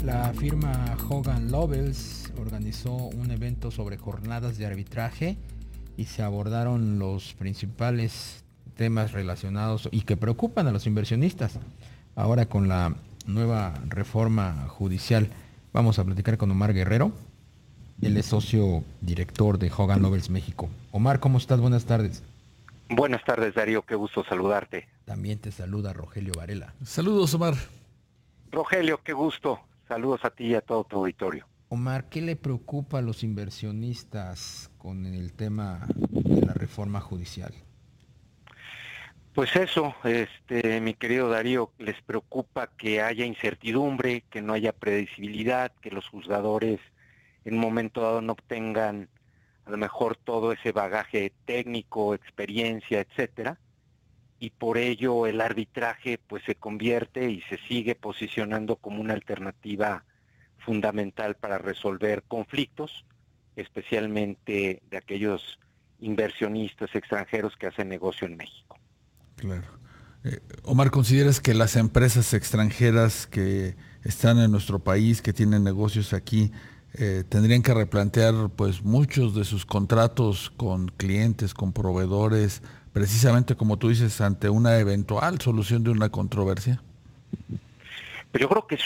La firma Hogan Lovells organizó un evento sobre jornadas de arbitraje y se abordaron los principales temas relacionados y que preocupan a los inversionistas. Ahora con la nueva reforma judicial vamos a platicar con Omar Guerrero. Él es socio director de Hogan Lovells México. Omar, ¿cómo estás? Buenas tardes. Buenas tardes, Darío, qué gusto saludarte. También te saluda Rogelio Varela. Saludos, Omar. Rogelio, qué gusto. Saludos a ti y a todo tu auditorio. Omar, ¿qué le preocupa a los inversionistas con el tema de la reforma judicial? Pues eso, mi querido Darío, les preocupa que haya incertidumbre, que no haya predecibilidad, que los juzgadores en un momento dado no obtengan a lo mejor todo ese bagaje técnico, experiencia, etcétera, y por ello el arbitraje pues se convierte y se sigue posicionando como una alternativa fundamental para resolver conflictos, especialmente de aquellos inversionistas extranjeros que hacen negocio en México. Claro. Omar, ¿consideras que las empresas extranjeras que están en nuestro país, que tienen negocios aquí, tendrían que replantear pues muchos de sus contratos con clientes, con proveedores, precisamente como tú dices, ante una eventual solución de una controversia? Pero yo creo que es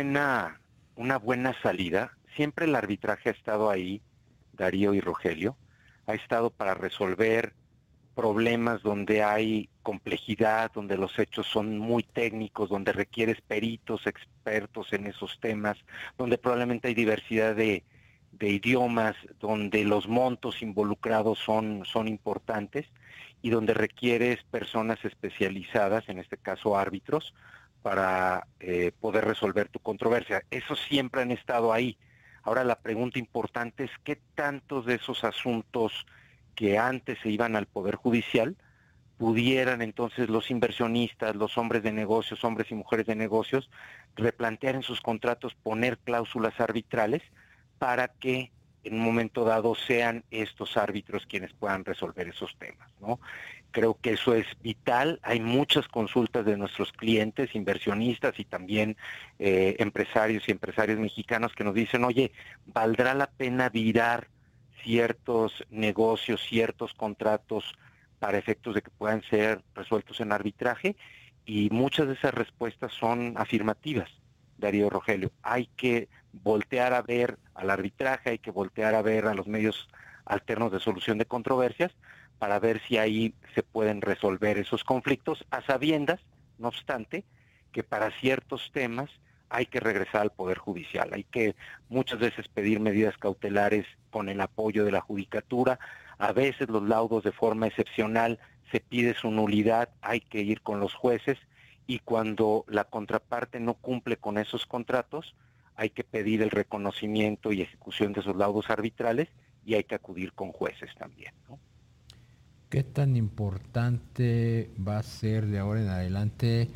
una buena salida. Siempre el arbitraje ha estado ahí, Darío y Rogelio, ha estado para resolver problemas donde hay complejidad, donde los hechos son muy técnicos, donde requieres peritos, expertos en esos temas, donde probablemente hay diversidad de idiomas, donde los montos involucrados son importantes y donde requieres personas especializadas, en este caso árbitros, para poder resolver tu controversia. Esos siempre han estado ahí. Ahora la pregunta importante es qué tantos de esos asuntos que antes se iban al Poder Judicial pudieran entonces los inversionistas, los hombres de negocios, hombres y mujeres de negocios, replantear en sus contratos, poner cláusulas arbitrales para que en un momento dado sean estos árbitros quienes puedan resolver esos temas, ¿no? Creo que eso es vital. Hay muchas consultas de nuestros clientes, inversionistas y también empresarios y empresarios mexicanos que nos dicen, oye, ¿valdrá la pena virar ciertos negocios, ciertos contratos para efectos de que puedan ser resueltos en arbitraje? Y muchas de esas respuestas son afirmativas, Darío, Rogelio. Hay que voltear a ver al arbitraje, hay que voltear a ver a los medios alternos de solución de controversias para ver si ahí se pueden resolver esos conflictos, a sabiendas, no obstante, que para ciertos temas hay que regresar al Poder Judicial. Hay que muchas veces pedir medidas cautelares con el apoyo de la Judicatura. A veces los laudos de forma excepcional se pide su nulidad, hay que ir con los jueces, y cuando la contraparte no cumple con esos contratos, hay que pedir el reconocimiento y ejecución de esos laudos arbitrales y hay que acudir con jueces también, ¿no? ¿Qué tan importante va a ser de ahora en adelante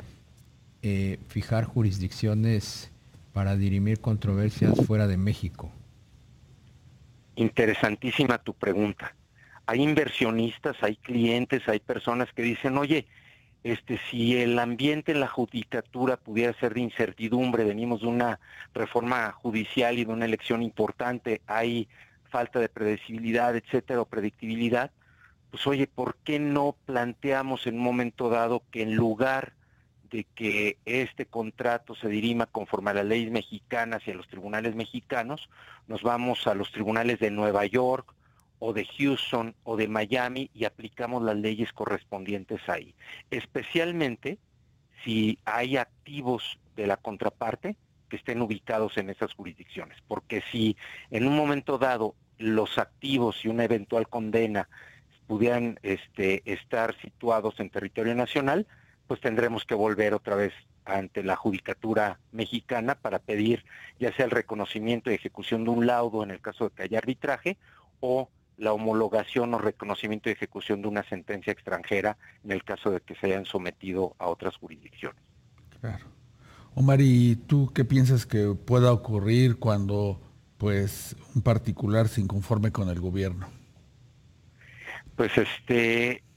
fijar jurisdicciones para dirimir controversias fuera de México? Interesantísima tu pregunta. Hay inversionistas, hay clientes, hay personas que dicen, oye, si el ambiente en la judicatura pudiera ser de incertidumbre, venimos de una reforma judicial y de una elección importante, hay falta de predecibilidad, etcétera, o predictibilidad, pues oye, ¿por qué no planteamos en un momento dado que en lugar de que este contrato se dirima conforme a las leyes mexicanas y a los tribunales mexicanos, nos vamos a los tribunales de Nueva York o de Houston o de Miami y aplicamos las leyes correspondientes ahí? Especialmente si hay activos de la contraparte que estén ubicados en esas jurisdicciones, porque si en un momento dado los activos y una eventual condena pudieran estar situados en territorio nacional, pues tendremos que volver otra vez ante la judicatura mexicana para pedir ya sea el reconocimiento y ejecución de un laudo en el caso de que haya arbitraje, o la homologación o reconocimiento y ejecución de una sentencia extranjera en el caso de que se hayan sometido a otras jurisdicciones. Claro. Omar, ¿y tú qué piensas que pueda ocurrir cuando pues un particular se inconforme con el gobierno? Pues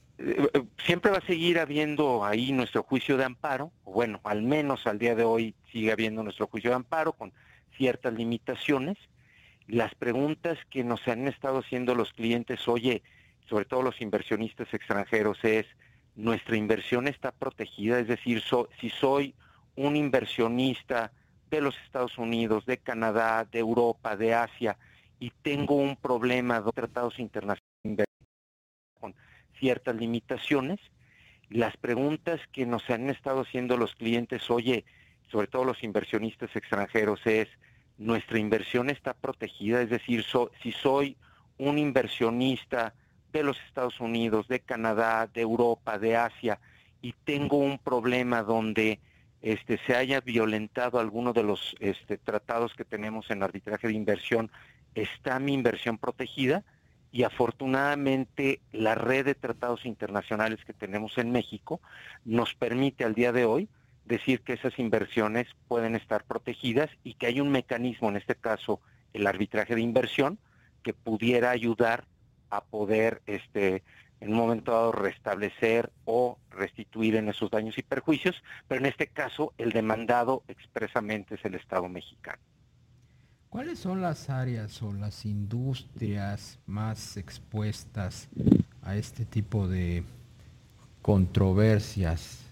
siempre va a seguir habiendo ahí nuestro juicio de amparo, o bueno, al menos al día de hoy sigue habiendo nuestro juicio de amparo con ciertas limitaciones. Las preguntas que nos han estado haciendo los clientes, oye, sobre todo los inversionistas extranjeros, es, ¿nuestra inversión está protegida? Es decir, si soy un inversionista de los Estados Unidos, de Canadá, de Europa, de Asia, y tengo un problema de tratados internacionales con ciertas limitaciones, las preguntas que nos han estado haciendo los clientes, oye, sobre todo los inversionistas extranjeros, es, ¿nuestra inversión está protegida? Es decir, si soy un inversionista de los Estados Unidos, de Canadá, de Europa, de Asia, y tengo un problema donde se haya violentado alguno de los tratados que tenemos en arbitraje de inversión, ¿está mi inversión protegida? Y afortunadamente la red de tratados internacionales que tenemos en México nos permite al día de hoy decir que esas inversiones pueden estar protegidas y que hay un mecanismo, en este caso el arbitraje de inversión, que pudiera ayudar a poder en un momento dado restablecer o restituir en esos daños y perjuicios, pero en este caso el demandado expresamente es el Estado mexicano. ¿Cuáles son las áreas o las industrias más expuestas a este tipo de controversias?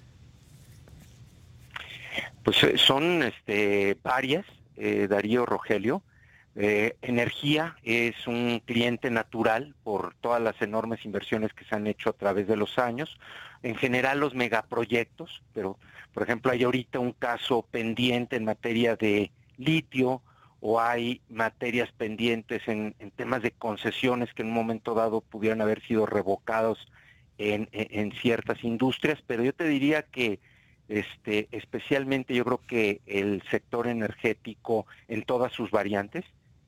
Pues son varias, Darío, Rogelio. Energía es un cliente natural por todas las enormes inversiones que se han hecho a través de los años. En general los megaproyectos, pero por ejemplo hay ahorita un caso pendiente en materia de litio, o hay materias pendientes en temas de concesiones que en un momento dado pudieran haber sido revocados en ciertas industrias, pero yo te diría que especialmente yo creo que el sector energético en todas sus variantes,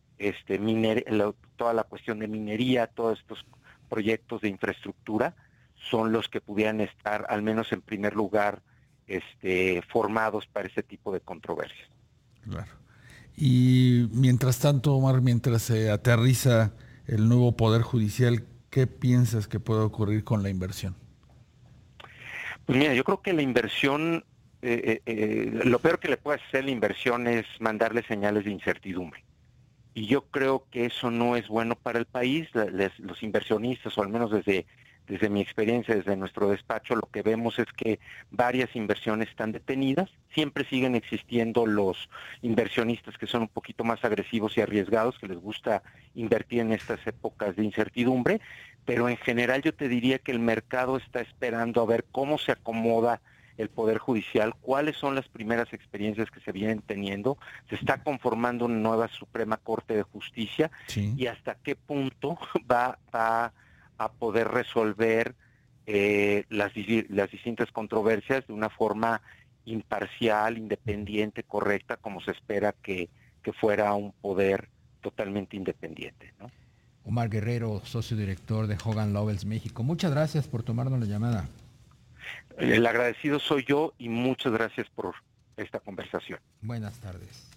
toda la cuestión de minería, todos estos proyectos de infraestructura son los que pudieran estar al menos en primer lugar formados para este tipo de controversias. Claro. Y mientras tanto, Omar, mientras se aterriza el nuevo Poder Judicial, ¿qué piensas que puede ocurrir con la inversión? Pues mira, yo creo que la inversión, lo peor que le puede hacer la inversión es mandarle señales de incertidumbre. Y yo creo que eso no es bueno para el país. Los inversionistas, o al menos desde mi experiencia, desde nuestro despacho, lo que vemos es que varias inversiones están detenidas. Siempre siguen existiendo los inversionistas que son un poquito más agresivos y arriesgados, que les gusta invertir en estas épocas de incertidumbre, pero en general yo te diría que el mercado está esperando a ver cómo se acomoda el Poder Judicial, cuáles son las primeras experiencias que se vienen teniendo, se está conformando una nueva Suprema Corte de Justicia, sí, y hasta qué punto va a poder resolver las distintas controversias de una forma imparcial, independiente, correcta, como se espera que fuera un poder totalmente independiente, ¿no? Omar Guerrero, socio director de Hogan Lovells México. Muchas gracias por tomarnos la llamada. El agradecido soy yo y muchas gracias por esta conversación. Buenas tardes.